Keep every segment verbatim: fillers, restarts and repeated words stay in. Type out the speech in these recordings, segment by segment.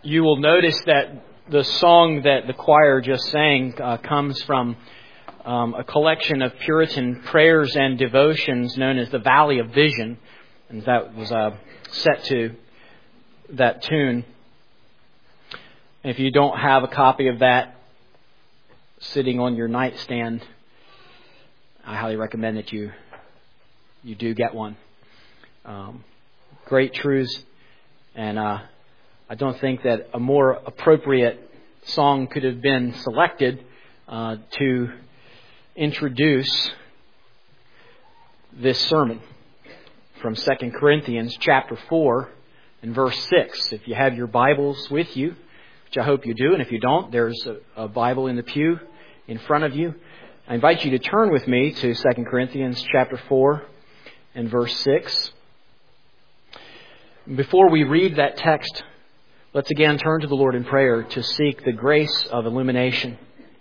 you will notice that the song that the choir just sang uh, comes from um, a collection of Puritan prayers and devotions known as the Valley of Vision. And that was uh, set to that tune. If you don't have a copy of that sitting on your nightstand, I highly recommend that you you do get one. Um, great truths, and uh, I don't think that a more appropriate song could have been selected uh, to introduce this sermon from Second Corinthians chapter four and verse six. If you have your Bibles with you, which I hope you do, and if you don't, there's a, a Bible in the pew in front of you. I invite you to turn with me to Second Corinthians chapter four and verse six. Before we read that text, let's again turn to the Lord in prayer to seek the grace of illumination.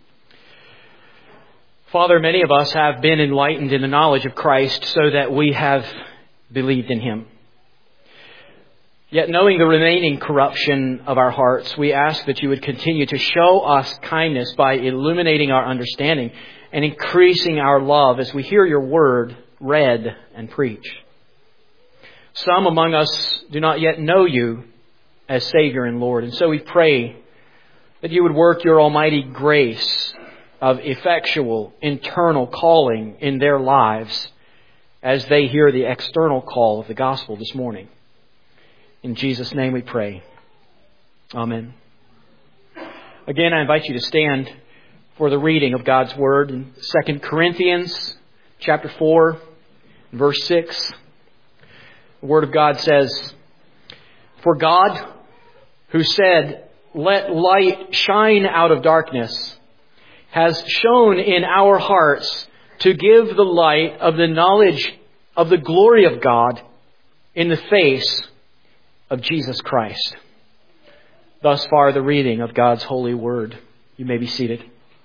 Father, many of us have been enlightened in the knowledge of Christ so that we have believed in Him. Yet knowing the remaining corruption of our hearts, we ask that you would continue to show us kindness by illuminating our understanding and increasing our love as we hear your word read and preached. Some among us do not yet know you as Savior and Lord, and so we pray that you would work your almighty grace of effectual internal calling in their lives as they hear the external call of the gospel this morning. In Jesus' name we pray. Amen. Again, I invite you to stand for the reading of God's Word in Second Corinthians chapter four, verse six. The Word of God says, "For God, who said, 'Let light shine out of darkness,' has shone in our hearts to give the light of the knowledge of the glory of God in the face of Jesus Christ." Thus far, the reading of God's holy word. You may be seated.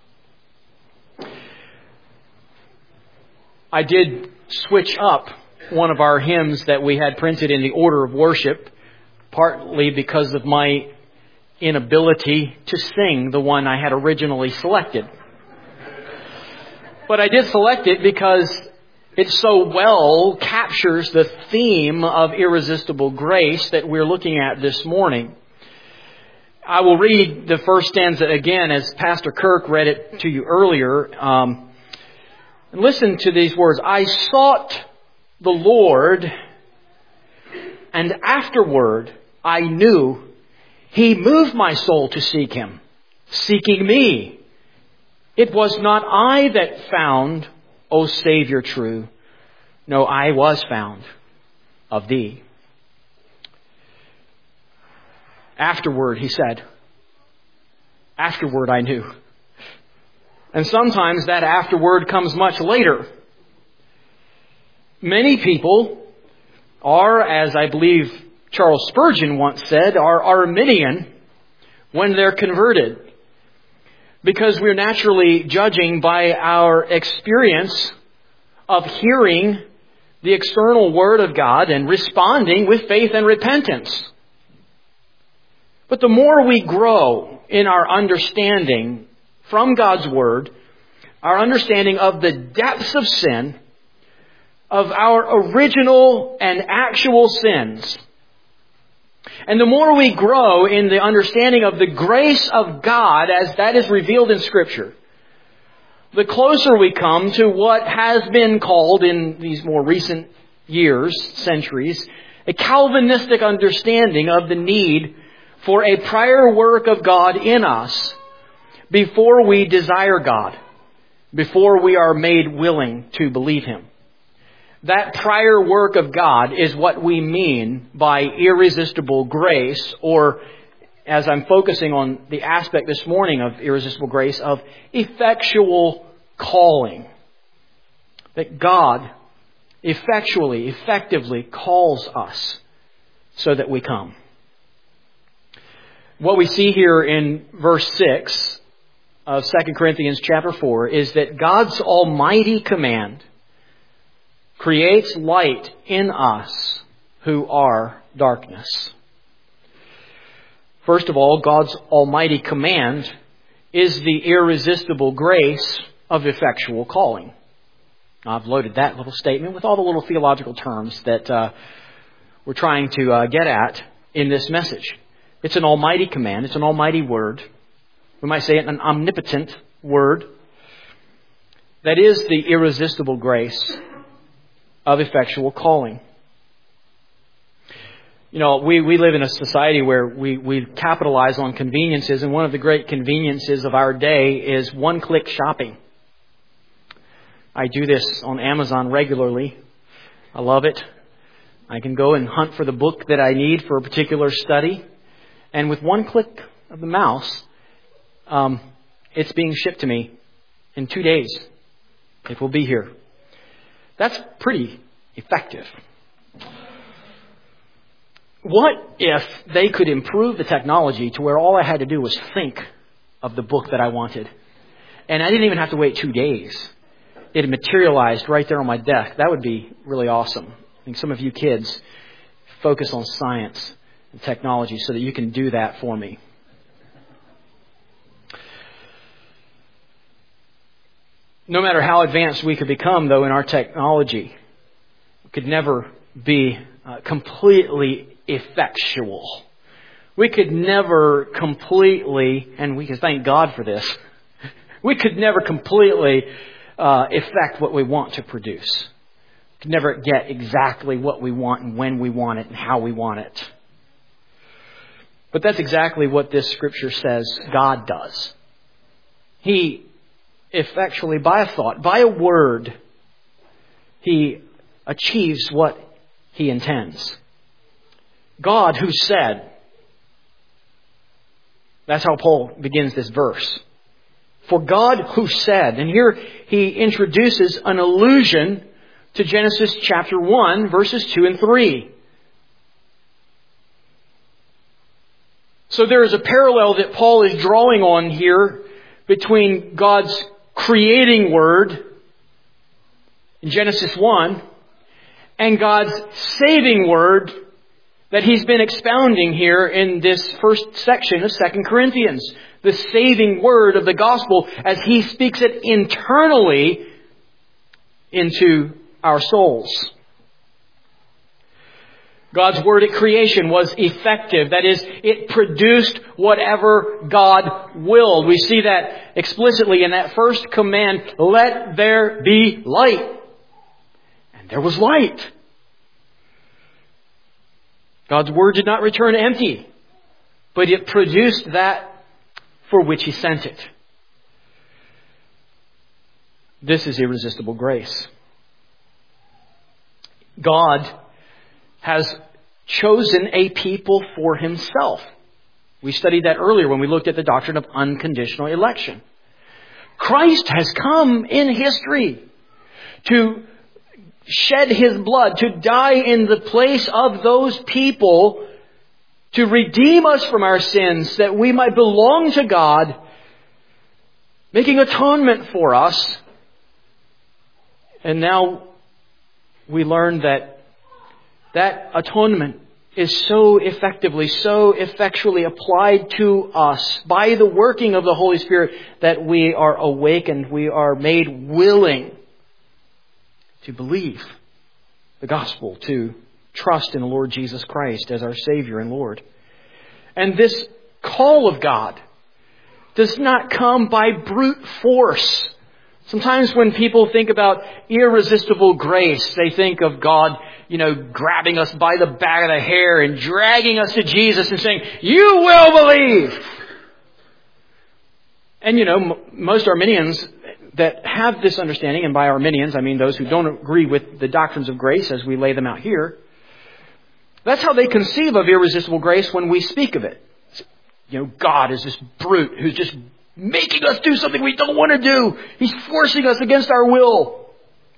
I did switch up one of our hymns that we had printed in the order of worship, partly because of my inability to sing the one I had originally selected. But I did select it because it so well captures the theme of irresistible grace that we're looking at this morning. I will read the first stanza again as Pastor Kirk read it to you earlier. Um, and listen to these words. "I sought the Lord, and afterward I knew He moved my soul to seek Him, seeking me. It was not I that found, O Savior true. No, I was found of Thee." Afterward, he said. Afterward, I knew. And sometimes that afterward comes much later. Many people are, as I believe Charles Spurgeon once said, are Arminian when they're converted. Because we're naturally judging by our experience of hearing the external Word of God and responding with faith and repentance. But the more we grow in our understanding from God's Word, our understanding of the depths of sin, of our original and actual sins, and the more we grow in the understanding of the grace of God as that is revealed in Scripture, the closer we come to what has been called in these more recent years, centuries, a Calvinistic understanding of the need for a prior work of God in us before we desire God, before we are made willing to believe Him. That prior work of God is what we mean by irresistible grace, or, as I'm focusing on the aspect this morning of irresistible grace, of effectual calling. That God effectually, effectively calls us so that we come. What we see here in verse six of Second Corinthians chapter four is that God's almighty command creates light in us who are darkness. First of all, God's almighty command is the irresistible grace of effectual calling. Now, I've loaded that little statement with all the little theological terms that uh, we're trying to uh, get at in this message. It's an almighty command. It's an almighty word. We might say it an omnipotent word. That is the irresistible grace of effectual calling. You know, we, we live in a society where we, we capitalize on conveniences, and one of the great conveniences of our day is one-click shopping. I do this on Amazon regularly. I love it. I can go and hunt for the book that I need for a particular study, and with one click of the mouse, um, it's being shipped to me in two days. It will be here. That's pretty effective. What if they could improve the technology to where all I had to do was think of the book that I wanted? And I didn't even have to wait two days. It materialized right there on my desk. That would be really awesome. I think some of you kids focus on science and technology so that you can do that for me. No matter how advanced we could become, though, in our technology, we could never be uh, completely effectual. We could never completely, and we can thank God for this, we could never completely uh, effect what we want to produce. We could never get exactly what we want and when we want it and how we want it. But that's exactly what this scripture says God does. He effectually, by a thought, by a word, He achieves what He intends. God who said, that's how Paul begins this verse. For God who said, and here he introduces an allusion to Genesis chapter one, verses two and three. So there is a parallel that Paul is drawing on here between God's creating word in Genesis one and God's saving word that he's been expounding here in this first section of Second Corinthians. The saving word of the gospel as he speaks it internally into our souls. God's word at creation was effective. That is, it produced whatever God willed. We see that explicitly in that first command, let there be light. And there was light. God's word did not return empty, but it produced that for which He sent it. This is irresistible grace. God has chosen a people for Himself. We studied that earlier when we looked at the doctrine of unconditional election. Christ has come in history to shed His blood, to die in the place of those people, to redeem us from our sins, that we might belong to God, making atonement for us. And now we learn that that atonement is so effectively, so effectually applied to us by the working of the Holy Spirit that we are awakened, we are made willing to believe the gospel, to trust in the Lord Jesus Christ as our Savior and Lord. And this call of God does not come by brute force. Sometimes when people think about irresistible grace, they think of God, you know, grabbing us by the back of the hair and dragging us to Jesus and saying, you will believe. And, you know, m- most Arminians that have this understanding, and by Arminians I mean those who don't agree with the doctrines of grace as we lay them out here, that's how they conceive of irresistible grace when we speak of it. You know, God is this brute who's just making us do something we don't want to do. He's forcing us against our will.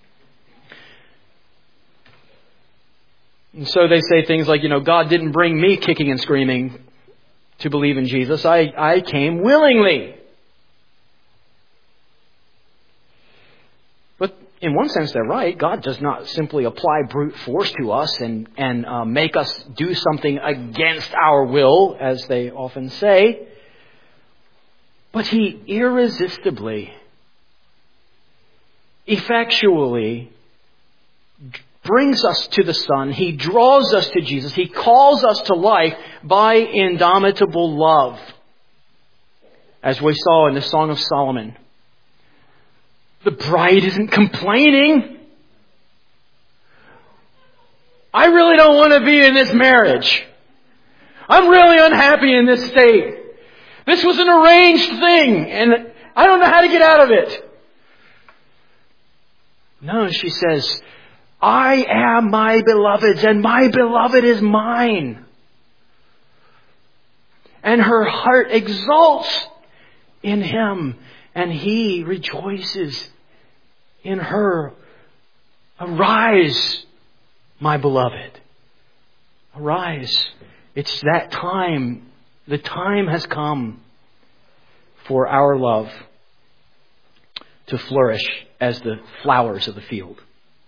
And so they say things like, you know, God didn't bring me kicking and screaming to believe in Jesus. I, I came willingly. But in one sense, they're right. God does not simply apply brute force to us and, and uh, make us do something against our will, as they often say. But He irresistibly, effectually brings us to the Son. He draws us to Jesus. He calls us to life by indomitable love. As we saw in the Song of Solomon. The bride isn't complaining. I really don't want to be in this marriage. I'm really unhappy in this state. This was an arranged thing and I don't know how to get out of it. No, she says, I am my beloved's and my beloved is mine. And her heart exults in Him, and He rejoices in her. Arise, my beloved. Arise. It's that time. The time has come for our love to flourish as the flowers of the field.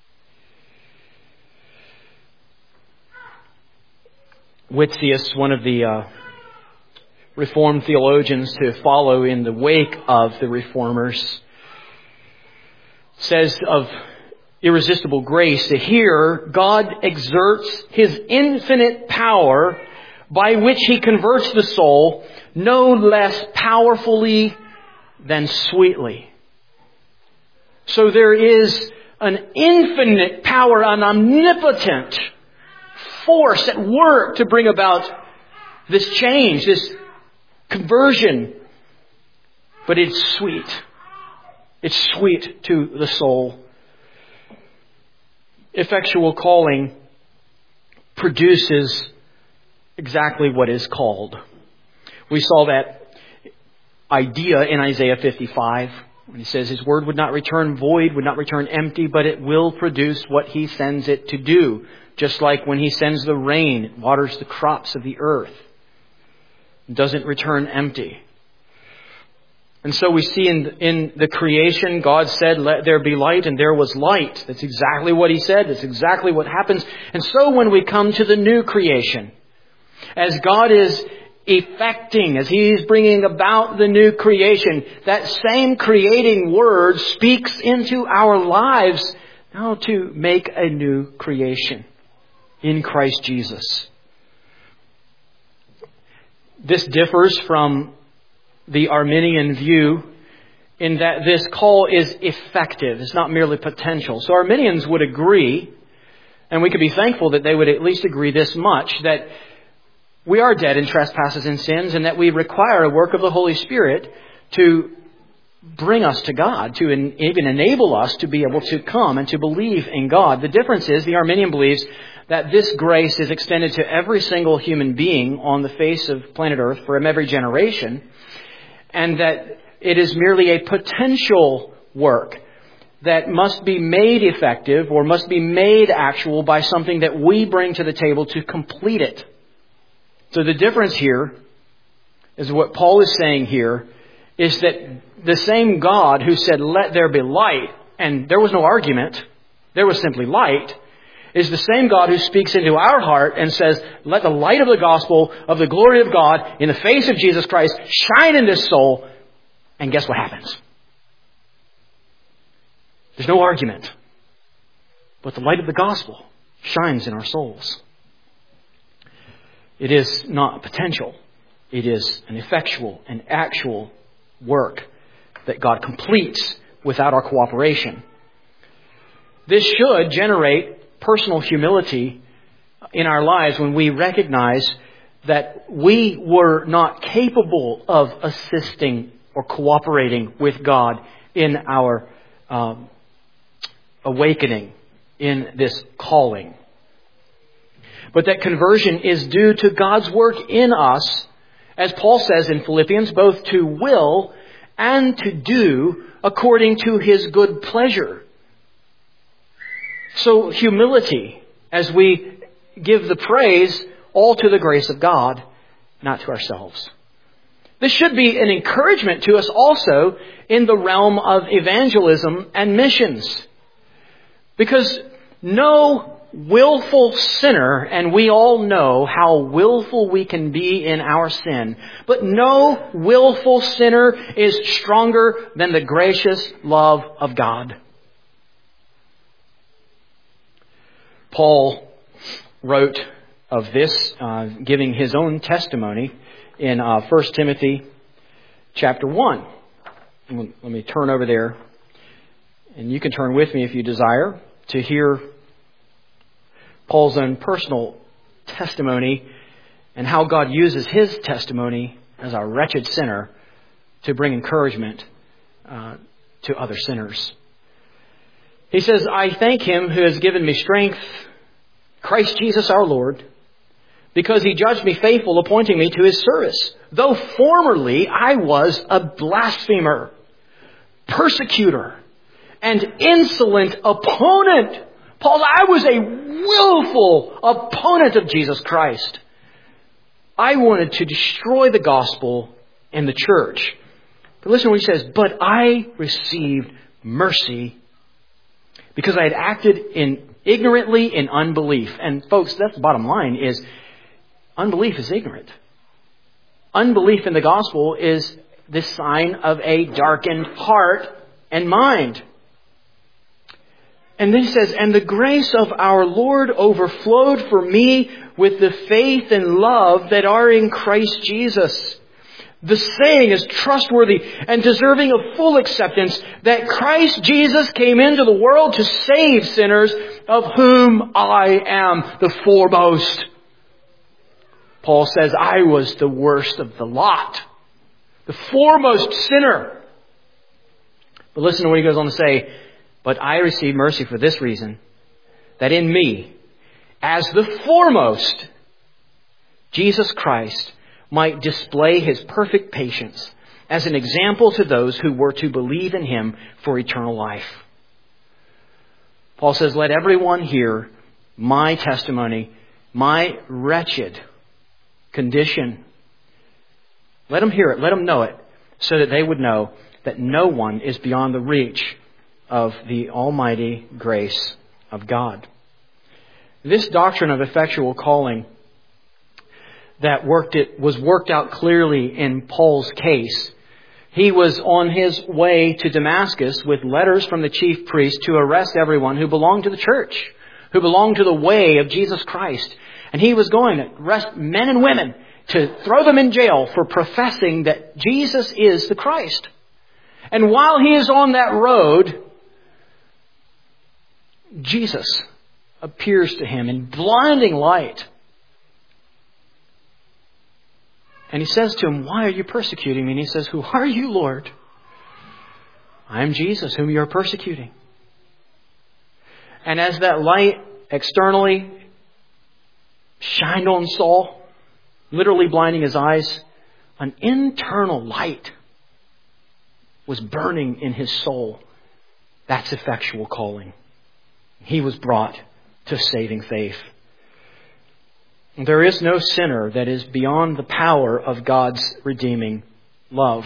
Whitfius, one of the uh, Reformed theologians to follow in the wake of the Reformers, says of irresistible grace that here God exerts His infinite power by which He converts the soul no less powerfully than sweetly. So there is an infinite power, an omnipotent force at work to bring about this change, this conversion. But it's sweet. It's sweet to the soul. Effectual calling produces exactly what is called. We saw that idea in Isaiah fifty-five. When He says His word would not return void, would not return empty, but it will produce what He sends it to do. Just like when He sends the rain, it waters the crops of the earth. It doesn't return empty. And so we see in, in the creation, God said, let there be light, and there was light. That's exactly what He said. That's exactly what happens. And so when we come to the new creation, as God is effecting, as He is bringing about the new creation, that same creating word speaks into our lives now to make a new creation in Christ Jesus. This differs from the Arminian view in that this call is effective. It's not merely potential. So Arminians would agree, and we could be thankful that they would at least agree this much, that we are dead in trespasses and sins, and that we require a work of the Holy Spirit to bring us to God, to en- even enable us to be able to come and to believe in God. The difference is, the Arminian believes that this grace is extended to every single human being on the face of planet Earth from every generation, and that it is merely a potential work that must be made effective or must be made actual by something that we bring to the table to complete it. So the difference here is what Paul is saying here is that the same God who said, let there be light, and there was no argument, there was simply light, is the same God who speaks into our heart and says, let the light of the gospel of the glory of God in the face of Jesus Christ shine in this soul. And guess what happens? There's no argument. But the light of the gospel shines in our souls. It is not potential. It is an effectual and actual work that God completes without our cooperation. This should generate personal humility in our lives when we recognize that we were not capable of assisting or cooperating with God in our um, awakening, in this calling. But that conversion is due to God's work in us, as Paul says in Philippians, both to will and to do according to His good pleasure. So humility, as we give the praise all to the grace of God, not to ourselves. This should be an encouragement to us also in the realm of evangelism and missions. Because no willful sinner, and we all know how willful we can be in our sin, but no willful sinner is stronger than the gracious love of God. Paul wrote of this, uh, giving his own testimony in uh, First Timothy chapter one. Let me turn over there, and you can turn with me if you desire to hear Paul's own personal testimony and how God uses his testimony as a wretched sinner to bring encouragement uh, to other sinners. He says, I thank Him who has given me strength, Christ Jesus our Lord, because He judged me faithful, appointing me to His service. Though formerly I was a blasphemer, persecutor, and insolent opponent. Paul, I was a willful opponent of Jesus Christ. I wanted to destroy the gospel and the church. But listen to what he says, but I received mercy because I had acted in ignorantly in unbelief. And folks, that's the bottom line, is unbelief is ignorant. Unbelief in the gospel is the sign of a darkened heart and mind. And then he says, and the grace of our Lord overflowed for me with the faith and love that are in Christ Jesus. The saying is trustworthy and deserving of full acceptance that Christ Jesus came into the world to save sinners, of whom I am the foremost. Paul says, I was the worst of the lot, the foremost sinner. But listen to what he goes on to say. But I received mercy for this reason, that in me, as the foremost, Jesus Christ might display His perfect patience as an example to those who were to believe in Him for eternal life. Paul says, let everyone hear my testimony, my wretched condition. Let them hear it, let them know it, so that they would know that no one is beyond the reach of the almighty grace of God. This doctrine of effectual calling that worked it was worked out clearly in Paul's case. He was on his way to Damascus with letters from the chief priest to arrest everyone who belonged to the church, who belonged to the way of Jesus Christ. And he was going to arrest men and women to throw them in jail for professing that Jesus is the Christ. And while he is on that road, Jesus appears to him in blinding light. And he says to him, why are you persecuting me? And he says, who are you, Lord? I am Jesus, whom you are persecuting. And as that light externally shined on Saul, literally blinding his eyes, an internal light was burning in his soul. That's effectual calling. He was brought to saving faith. There is no sinner that is beyond the power of God's redeeming love.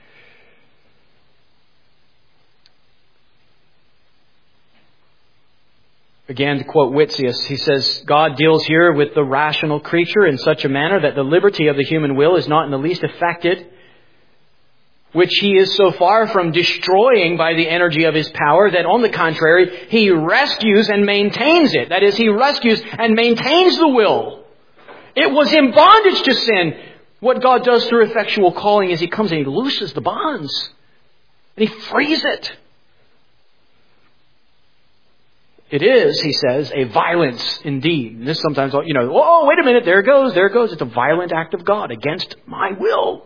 Again, to quote Whitsius, he says, God deals here with the rational creature in such a manner that the liberty of the human will is not in the least affected, which He is so far from destroying by the energy of His power that, on the contrary, He rescues and maintains it. That is, He rescues and maintains the will. It was in bondage to sin. What God does through effectual calling is He comes and He looses the bonds. And He frees it. It is, he says, a violence indeed. And this sometimes, you know, oh, wait a minute, there it goes, there it goes. It's a violent act of God against my will.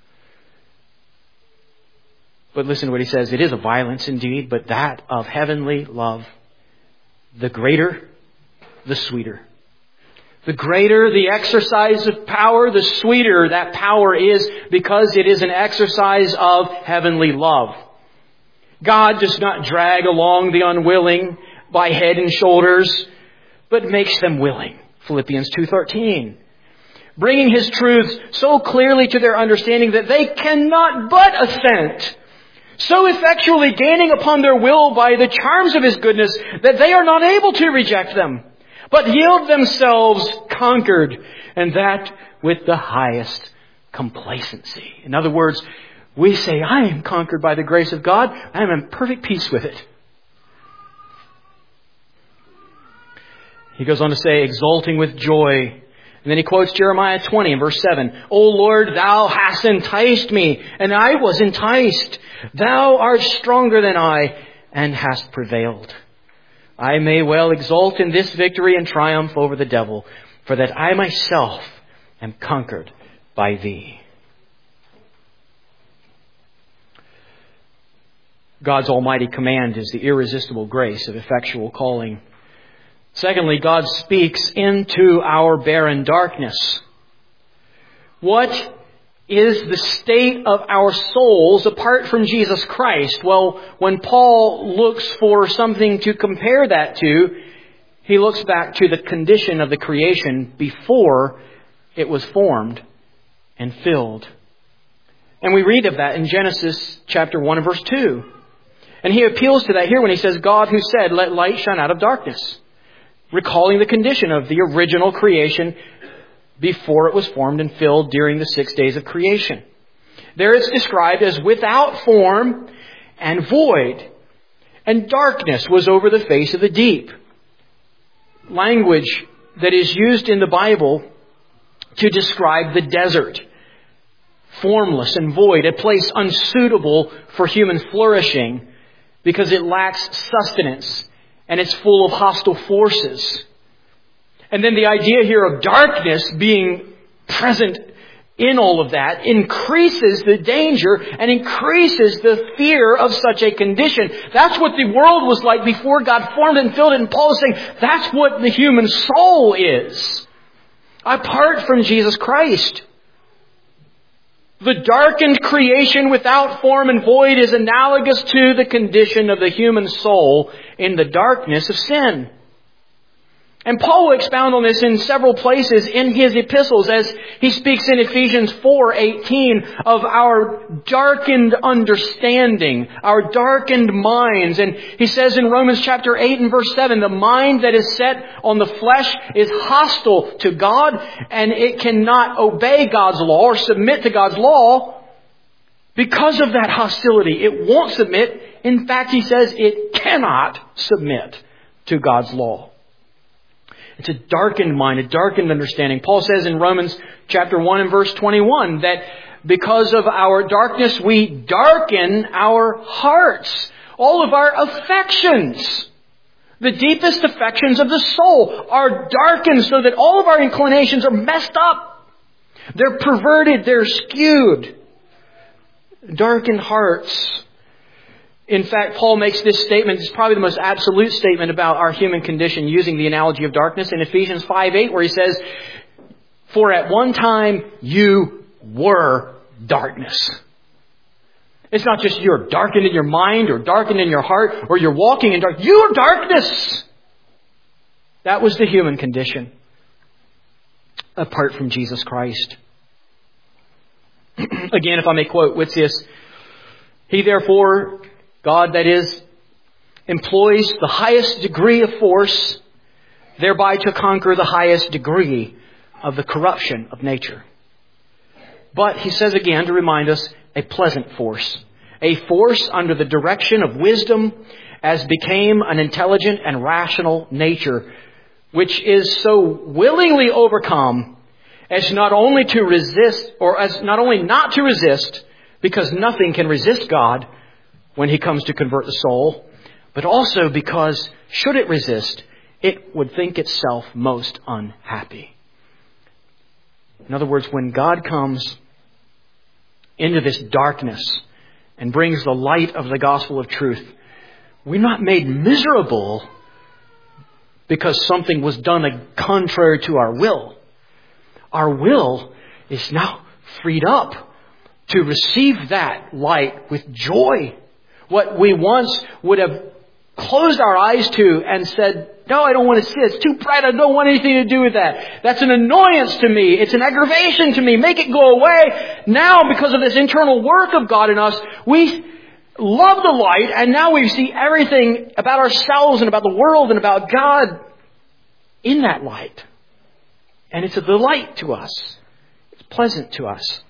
But listen to what he says. It is a violence indeed, but that of heavenly love. The greater, the sweeter. The greater the exercise of power, the sweeter that power is, because it is an exercise of heavenly love. God does not drag along the unwilling by head and shoulders, but makes them willing. Philippians two thirteen. Bringing His truths so clearly to their understanding that they cannot but assent, so effectually gaining upon their will by the charms of His goodness that they are not able to reject them, but yield themselves conquered, and that with the highest complacency. In other words, we say, I am conquered by the grace of God. I am in perfect peace with it. He goes on to say, exulting with joy. And then he quotes Jeremiah twenty in verse seven. O Lord, Thou hast enticed me, and I was enticed. Thou art stronger than I, and hast prevailed. I may well exult in this victory and triumph over the devil, for that I myself am conquered by Thee. God's almighty command is the irresistible grace of effectual calling. Secondly, God speaks into our barren darkness. What is the state of our souls apart from Jesus Christ? Well, when Paul looks for something to compare that to, he looks back to the condition of the creation before it was formed and filled. And we read of that in Genesis chapter one and verse two. And he appeals to that here when he says, God who said, let light shine out of darkness. Recalling the condition of the original creation before it was formed and filled during the six days of creation. There it's described as without form and void, and darkness was over the face of the deep. Language that is used in the Bible to describe the desert. Formless and void, a place unsuitable for human flourishing because it lacks sustenance and it's full of hostile forces. And then the idea here of darkness being present in all of that increases the danger and increases the fear of such a condition. That's what the world was like before God formed and filled it. And Paul is saying that's what the human soul is, apart from Jesus Christ. The darkened creation without form and void is analogous to the condition of the human soul in the darkness of sin. And Paul will expound on this in several places in his epistles as he speaks in Ephesians four eighteen of our darkened understanding, our darkened minds. And he says in Romans chapter eight and verse seven, the mind that is set on the flesh is hostile to God, and it cannot obey God's law or submit to God's law because of that hostility. It won't submit. In fact, he says it cannot submit to God's law. It's a darkened mind, a darkened understanding. Paul says in Romans chapter one and verse twenty-one that because of our darkness, we darken our hearts. All of our affections, the deepest affections of the soul, are darkened so that all of our inclinations are messed up. They're perverted. They're skewed. Darkened hearts. In fact, Paul makes this statement. It's probably the most absolute statement about our human condition using the analogy of darkness in Ephesians five eight, where he says, for at one time you were darkness. It's not just you're darkened in your mind or darkened in your heart or you're walking in dark. You are darkness. That was the human condition apart from Jesus Christ. Again, if I may quote Whitsius, he therefore... God, that is, employs the highest degree of force, thereby to conquer the highest degree of the corruption of nature. But, he says again, to remind us, a pleasant force. A force under the direction of wisdom as became an intelligent and rational nature, which is so willingly overcome as not only to resist, or as not only not to resist, because nothing can resist God when He comes to convert the soul, but also because, should it resist, it would think itself most unhappy. In other words, when God comes into this darkness and brings the light of the gospel of truth, we're not made miserable because something was done contrary to our will. Our will is now freed up to receive that light with joy. What we once would have closed our eyes to and said, no, I don't want to see it. It's too bright. I don't want anything to do with that. That's an annoyance to me. It's an aggravation to me. Make it go away. Now, because of this internal work of God in us, we love the light, and now we see everything about ourselves and about the world and about God in that light. And it's a delight to us. It's pleasant to us.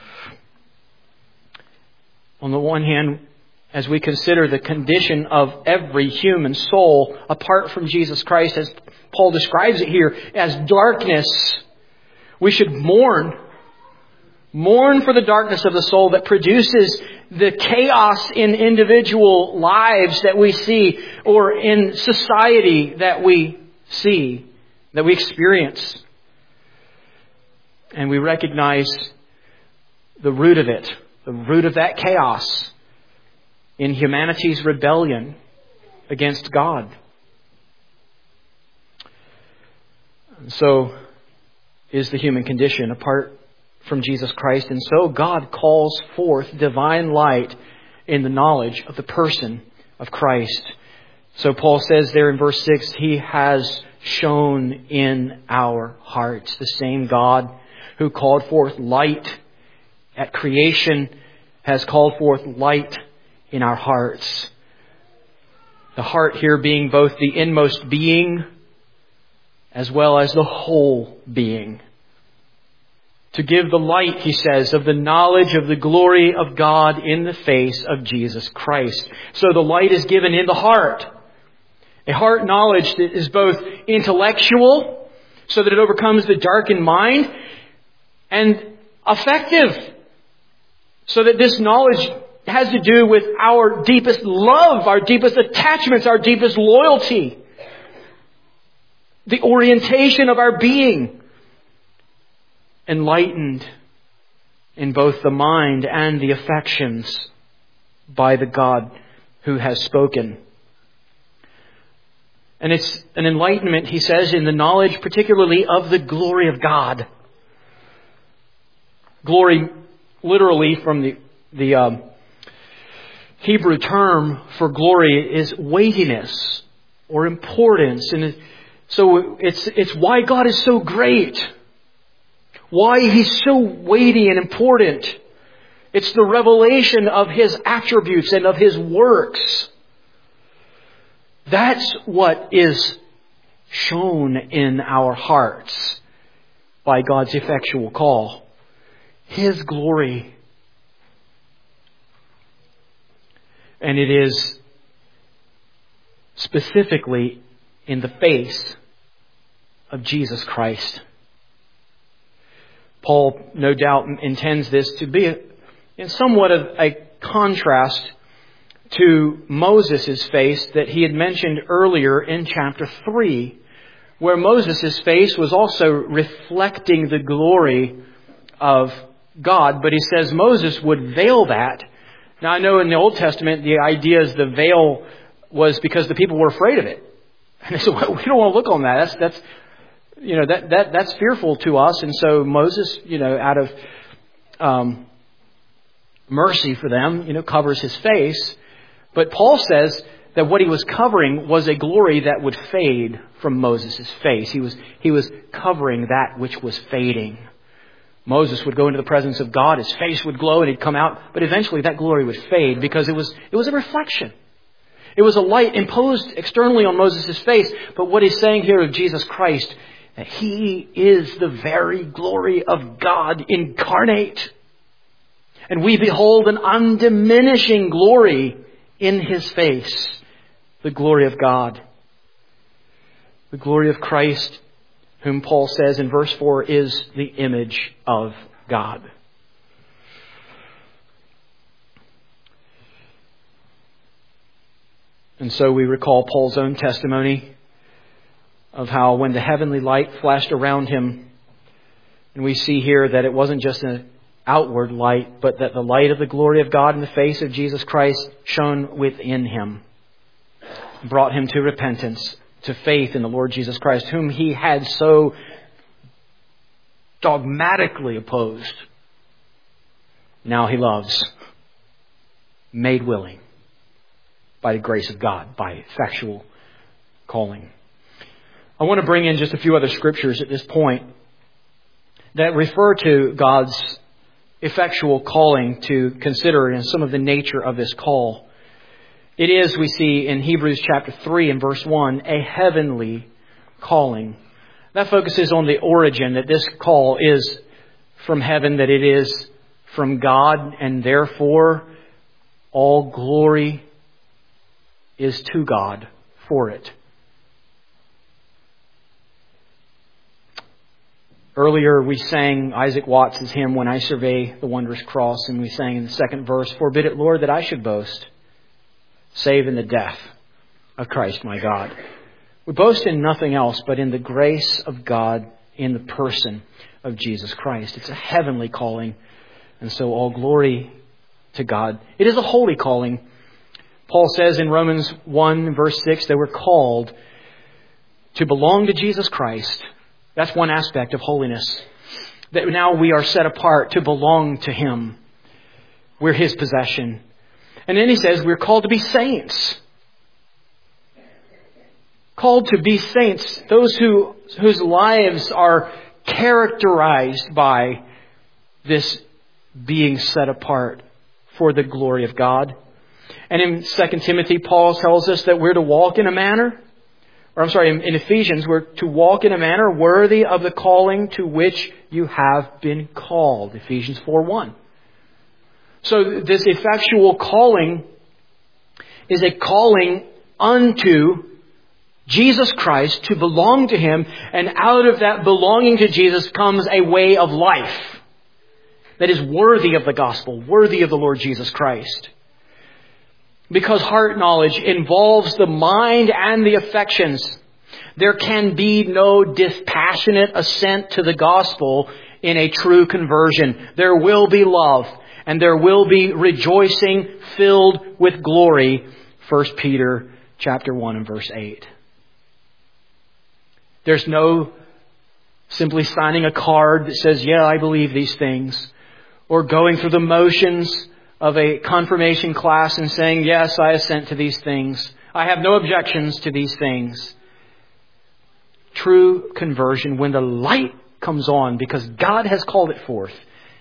On the one hand, as we consider the condition of every human soul apart from Jesus Christ, as Paul describes it here, as darkness, we should mourn. Mourn for the darkness of the soul that produces the chaos in individual lives that we see, or in society that we see, that we experience. And we recognize the root of it, the root of that chaos in humanity's rebellion against God. And so is the human condition apart from Jesus Christ. And so God calls forth divine light in the knowledge of the person of Christ. So Paul says there in verse six, He has shone in our hearts. The same God who called forth light at creation has called forth light in our hearts. The heart here being both the inmost being as well as the whole being. To give the light, he says, of the knowledge of the glory of God in the face of Jesus Christ. So the light is given in the heart. A heart knowledge that is both intellectual, so that it overcomes the darkened mind, and affective, so that this knowledge has to do with our deepest love, our deepest attachments, our deepest loyalty, the orientation of our being. Enlightened in both the mind and the affections by the God who has spoken. And it's an enlightenment, he says, in the knowledge particularly of the glory of God. Glory, literally from the, the um, Hebrew term for glory, is weightiness or importance. And so it's, it's why God is so great. Why He's so weighty and important. It's the revelation of His attributes and of His works. That's what is shown in our hearts by God's effectual call. His glory. And it is specifically in the face of Jesus Christ. Paul, no doubt, intends this to be in somewhat of a contrast to Moses' face that he had mentioned earlier in chapter three, where Moses' face was also reflecting the glory of God. But he says Moses would veil that. Now, I know in the Old Testament, the idea is the veil was because the people were afraid of it. And they said, well, we don't want to look on that. That's, that's, You know, that, that that's fearful to us. And so Moses, you know, out of um, mercy for them, you know, covers his face. But Paul says that what he was covering was a glory that would fade from Moses' face. He was he was covering that which was fading. Moses would go into the presence of God, his face would glow and he'd come out, but eventually that glory would fade because it was it was a reflection. It was a light imposed externally on Moses' face. But what he's saying here of Jesus Christ, that He is the very glory of God incarnate. And we behold an undiminishing glory in His face. The glory of God. The glory of Christ, whom Paul says in verse four is the image of God. And so we recall Paul's own testimony of how when the heavenly light flashed around him, and we see here that it wasn't just an outward light, but that the light of the glory of God in the face of Jesus Christ shone within him, brought him to repentance, to faith in the Lord Jesus Christ, whom he had so dogmatically opposed. Now he loves, made willing by the grace of God, by effectual calling. I want to bring in just a few other scriptures at this point that refer to God's effectual calling to consider and some of the nature of this call. It is, we see in Hebrews chapter three and verse one, a heavenly calling. That focuses on the origin, that this call is from heaven, that it is from God, and therefore all glory is to God for it. Earlier we sang Isaac Watts' hymn, When I Survey the Wondrous Cross, and we sang in the second verse, Forbid it, Lord, that I should boast, save in the death of Christ my God. We boast in nothing else but in the grace of God in the person of Jesus Christ. It's a heavenly calling, and so all glory to God. It is a holy calling. Paul says in Romans one verse six that we're called to belong to Jesus Christ. That's one aspect of holiness. That now we are set apart to belong to Him. We're His possession. And then he says we're called to be saints. Called to be saints. Those who whose lives are characterized by this being set apart for the glory of God. And in Second Timothy, Paul tells us that we're to walk in a manner, or I'm sorry, in, in Ephesians, we're to walk in a manner worthy of the calling to which you have been called. Ephesians four one. So this effectual calling is a calling unto Jesus Christ, to belong to Him, and out of that belonging to Jesus comes a way of life that is worthy of the gospel, worthy of the Lord Jesus Christ. Because heart knowledge involves the mind and the affections, there can be no dispassionate assent to the gospel in a true conversion. There will be love, and there will be rejoicing filled with glory. First Peter chapter one and verse eight. There's no simply signing a card that says, yeah, I believe these things. Or going through the motions of a confirmation class and saying, yes, I assent to these things. I have no objections to these things. True conversion, when the light comes on, because God has called it forth,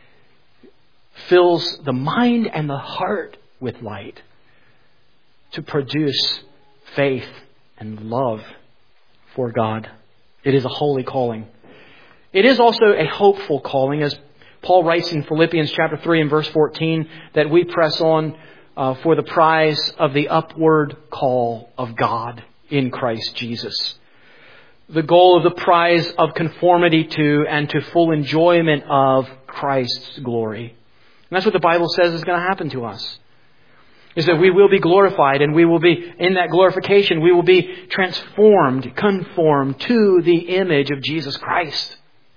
fills the mind and the heart with light to produce faith and love for God. It is a holy calling. It is also a hopeful calling, as Paul writes in Philippians chapter three and verse fourteen, that we press on uh, for the prize of the upward call of God in Christ Jesus. The goal of the prize of conformity to and to full enjoyment of Christ's glory. And that's what the Bible says is going to happen to us. Is that we will be glorified, and we will be, in that glorification, we will be transformed, conformed to the image of Jesus Christ.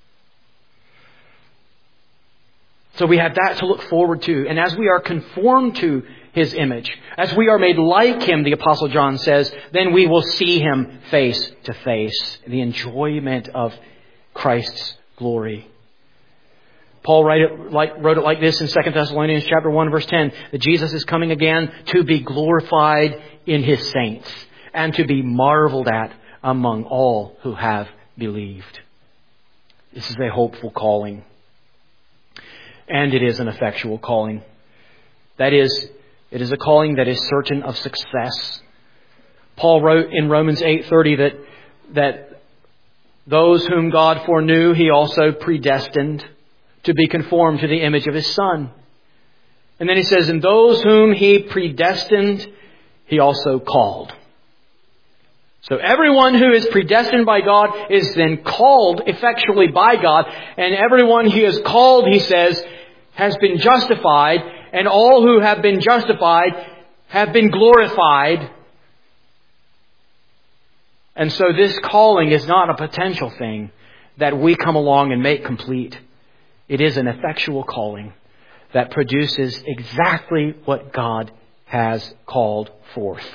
So we have that to look forward to. And as we are conformed to His image, as we are made like Him, the Apostle John says, then we will see Him face to face. The enjoyment of Christ's glory. Paul wrote it like, wrote it like this in Second Thessalonians chapter one verse ten, that Jesus is coming again to be glorified in His saints and to be marveled at among all who have believed. This is a hopeful calling. And it is an effectual calling. That is, it is a calling that is certain of success. Paul wrote in Romans eight thirty that, that those whom God foreknew, He also predestined to be conformed to the image of His Son. And then he says, and those whom He predestined, He also called. So everyone who is predestined by God is then called effectually by God. And everyone He is called, he says, has been justified. And all who have been justified have been glorified. And so this calling is not a potential thing that we come along and make complete. It is an effectual calling that produces exactly what God has called forth.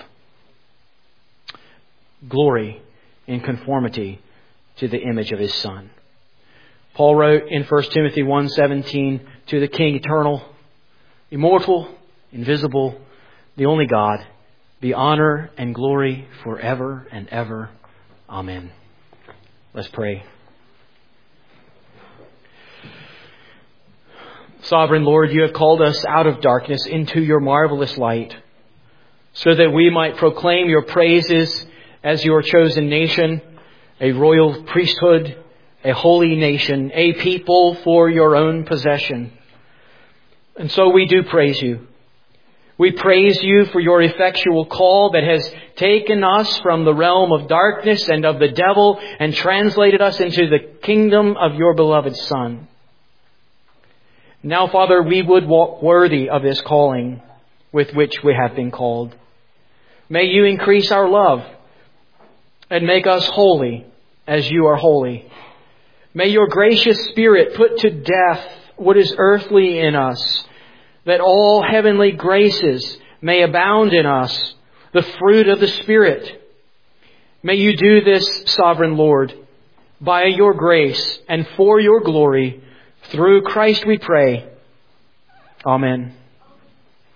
Glory in conformity to the image of His Son. Paul wrote in First Timothy one seventeen, to the King eternal, immortal, invisible, the only God, be honor and glory forever and ever. Amen. Let's pray. Sovereign Lord, you have called us out of darkness into your marvelous light, so that we might proclaim your praises as your chosen nation, a royal priesthood, a holy nation, a people for your own possession. And so we do praise you. We praise you for your effectual call that has taken us from the realm of darkness and of the devil and translated us into the kingdom of your beloved Son. Now, Father, we would walk worthy of this calling with which we have been called. May you increase our love and make us holy as you are holy. May your gracious Spirit put to death what is earthly in us, that all heavenly graces may abound in us, the fruit of the Spirit. May you do this, Sovereign Lord, by your grace and for your glory. Through Christ we pray. Amen.